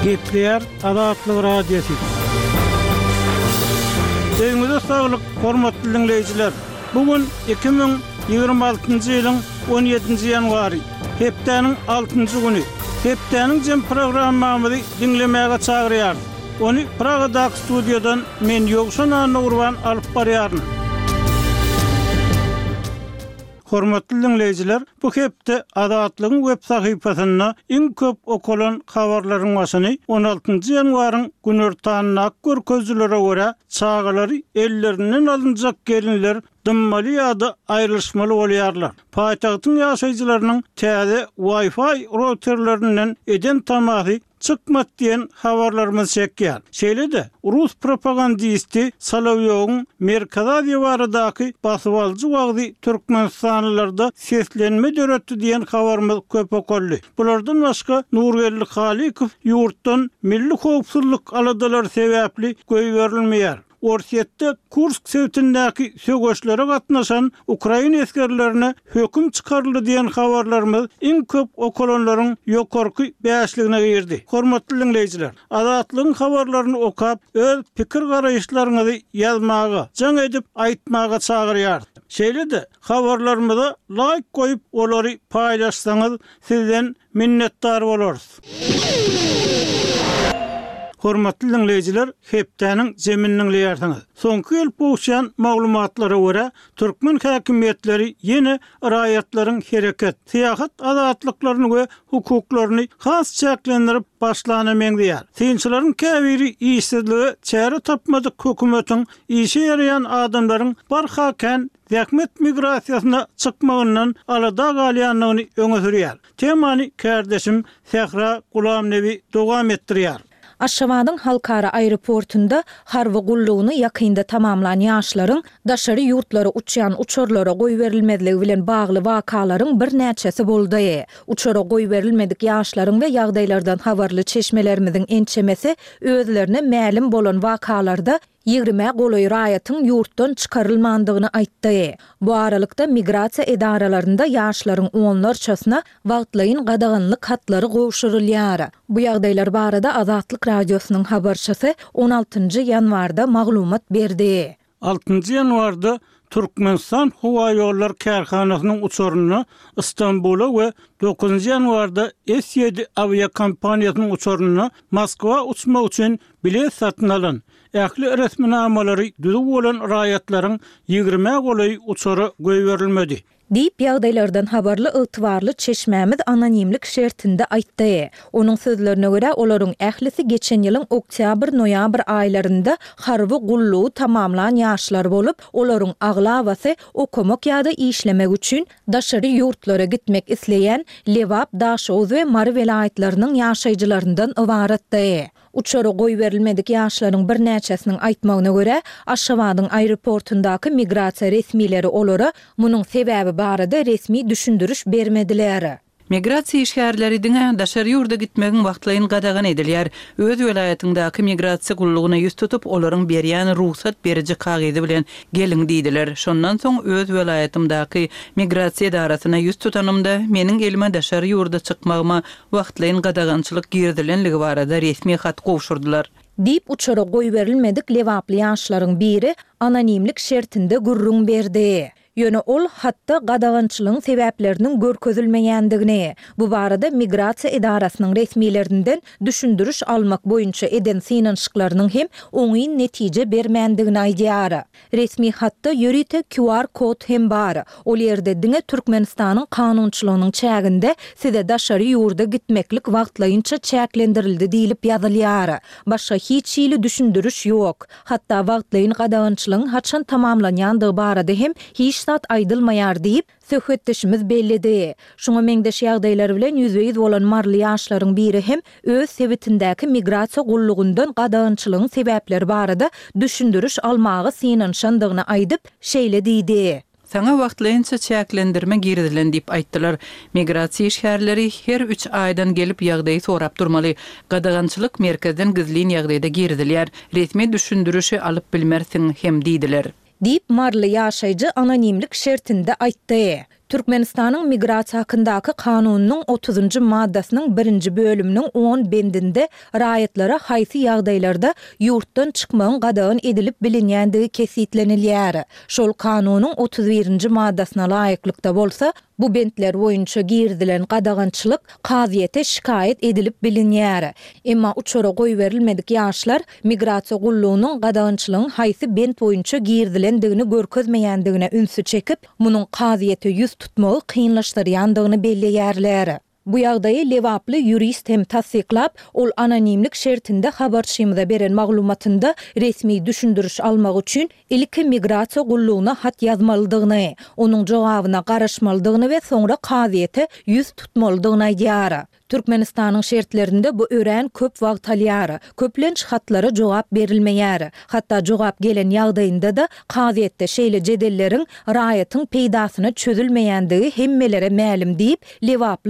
Gepler Azatlyk radiosu. Öňüňizde saglyk, hormatly dinleýijiler. Bugün 2026-njy ýylyň 17-nji ýanwary, hepdeniň 6-njy güni. Hepdeniň jem programmamyzy dinlemäge çagyrýar. Onu Pragadaky studiodan men Ýogşan Nurwan alyp barýaryn. Hormatly dinleýijiler, bu hepde Azatlygyň web sahypasyna iň köp okulan habarlaryň başyny 16-njy ýanwaryň günortanyna görkezlere görä çağalary ellerinden alınjak gelinler dymmaly ýa-da aýrylşmaly bolýarlar. Paýtagtyň ýaşaýjylarynyň täze Wi-Fi routerlerinden eden tamasy çıkmat diyen habarlarımız çekýär. Şeýle-de Rus propagandisti Solovyowyň Merkaza diýwarydaky basywalyjy wagty Türkmenistanlylarda seslenme döretdi diyen habarymız köp okully. Bulardan başga Nurgelli Halikow ýurtdan milli howpsuzlyk aladalar sebäpli göýberilmeýär. Orsiýetde Kursk sewtindäki sögüşlere gatnaşan Ukraina eskerlerine höküm çıkarıldy diýen habarlarymız iň köp okulanlaryň ýokarky bäşligine girdi. Hormatly dinleýijiler, Azatlygyň habarlaryny okap, öz pikir garaýşlaryňyzy ýazmaga, jaň edip aýtmaga çagyrýar. Şeýle-de habarlarymyza like goýup olary paýlaşsaňyz sizden minnetdar bolarys. Hormatly dinleýijiler, hepdeniň zemininiň ýerdiňiz. Soňky ýyl bolşan maglumatlara görä, türkmen häkimetleri ýene raýatlaryň hereket, syýasat azatlyklaryny we hukuklaryny has çäklendirip başlanameň diýär. Synçylaryň käbiri işsizligi, çäre tapmadyk hökümetiň işe ýaraýan adamlaryň barhaken zähmet migrasiýasyna çykmagyndan alada galýanlygyny öňe sürýär. Temany kardeşim Sehra Gulamnevi dowam etdirýär. Aşgabatyň halkara aeroportunda harby gullugyny ýakynda tamamlanan ýaşlaryň daşary ýurtlary uçýan uçurlara goýberilmediligi bilen bagly wakalaryň bir näçesi boldy. Uçura goýberilmedik ýaşlaryň we ýagdaýlardan habarly çeşmelerimizin ençemesi özlerine mälim bolan wakalarda 20 goloy raýatyň ýurtdan çykarylmandygyny aýtdy. Bu aralykda migrasiýa edaralarynda ýaşlaryň onlarçasyna wagtlaýyn gadaganlyk hatlary gowşurulýar. Bu ýagdaýlar barada Azatlyk radiosynyň habarçysy 16-njy ýanwarda maglumat berdi. 6-njy ýanwarda Türkmenistan Howa ýollar karhanasynyň uçuryny Istanbula we 9-njy ýanwarda S7 aviakompaniýasynyň uçuryny Moskwa uçmak üçin bilet satyn alan ähli resminamalary düzüp bolan raýatlaryň 20 goloy uçury goýberilmedi. Diýip ýagdaýlardan habarly ygtybarly çeşmämiz anonimlik şertinde aýtdy. Onuň sözlerine görä olaryň ählisi geçen ýylyň oktyabr-noýabr aýlarynda harby gullugy tamamlanan ýaşlar bolup, olaryň aglabasy okumak ýa-da işlemek üçin daşary ýurtlara gitmek isleýän Lewap, Daşow we Mary welaýatlarynyň ýaşaýjylaryndan ibaretdi. Uçura goýberilmedik ýaşlaryň bir näçesiniň aýtmagyna görä, Aşgabatyň aeroportundaky migrasiýa resmileri olara munyň sebäbi barada resmi düşündürüş bermediler. Migrasiýa işgärleri diňe daşary ýurda gitmegiň wagtlaryny gadagan edilýär. Öz welaýatyndaky migrasiýa gullugyna ýüz tutup olaryň berýän ruhsat beriji kagyzy bilen gelin diýdiler. Şondan soň öz welaýatymdaky migrasiýa darasyna ýüz tutanymda meniň elime daşary ýurda çykmagyma wagtlaryny gadagançylyk girdilenligi barada resmi hat gowşurdylar. Diýip uçura goýberilmedik lewaply ýaşlaryň biri anonimlik şertinde gurrun berdi. Ýöne ol hatda gadagançylygyň sebäpleriniň görkezilmeýändigini, bu barada migrasiýa edarasynyň resmiýetinden düşündürüş almak boýunça eden synanşyklarynyň hem oňy netije bermändigini aýdýar. Resmi hatda ýörite QR kod hem bar. Ol ýerde diňe Türkmenistanyň kanunçylygynyň çäginde size daşary ýurda gitmeklik wagtlaýynça çäklendirildi diýilip ýazylýar. Başga hiç ýyly düşündürüş ýok. Hatda wagtlaýyn gadagançylygyň haçan tamamlanýandygy barada hem hiç zat aýdylmaýar diýip söhbetdeşimiz bellidi. Şoňa meňdeş ýagdaýlar bilen ýüzbeýiz bolan marly ýaşlaryň biri hem öz sebitindäki migrasiýa gullugyndan gadagançylygyň sebäpleri barada düşündürüş almagy synanşandygyny aýdyp şeýle diýdi. Sana wagtlaýynça çäklendirme girdilen diýip aýtdylar. Migrasiýa işgärleri her 3 aýdan gelip ýagdaýy sorap durmaly. Gadagançylyk merkezden gizlin ýagdaýda girdilýär. Resmi düşündürüşi alyp bilmersiň hem diýdiler. Diýip marly ýaşaýjy anonimlik şertinde aýtdy. Türkmenistanyň migrasiýa hakyndaky kanunynyň 30-njy maddasynyň 1-nji bölüminiň 10 bendinde raýatlara haýsy ýagdaýlarda ýurtdan çykmagyň gadagyn edilip bilinýändigi kesitlenilýär. Şol kanunyň 31-nji maddasyna laýyklykda bolsa, bu bentler boýunça girdilen gadagançylyk kaziýete şikayet edilip bilinýär. Emma uçora goý berilmedik ýaşlar migrasiýa gullugynyň gadagançylygyň haýsy bent boýunça girdilendigini görkezmeýändigine ünsü çekip, munyň kaziýete ýüz tutmagy kynlaşdyrýandygyny belleýärler. Bu ýagdaýy lewaply jurist hem tasdiklap, ol anonimlik şertinde habarçymyza beren maglumatynda resmi düşündürüş almak üçin ilki migrasiýa gullugyna hat ýazmalydygyny, onuň jogabyna garaşmalydygyny we soňra kaziýete ýüz tutmalydygyny aýdýar. Türkmenistanyň şertlerinde bu ören köp wagt alýar. Köplenç hatlara jogap berilmeýär. Hatda jogap gelen ýagdaýynda da kaziýetde şeýle jedelleriň raýatyň peýdasyna çözülmeýändigi hemmelere mälim diýip lewaply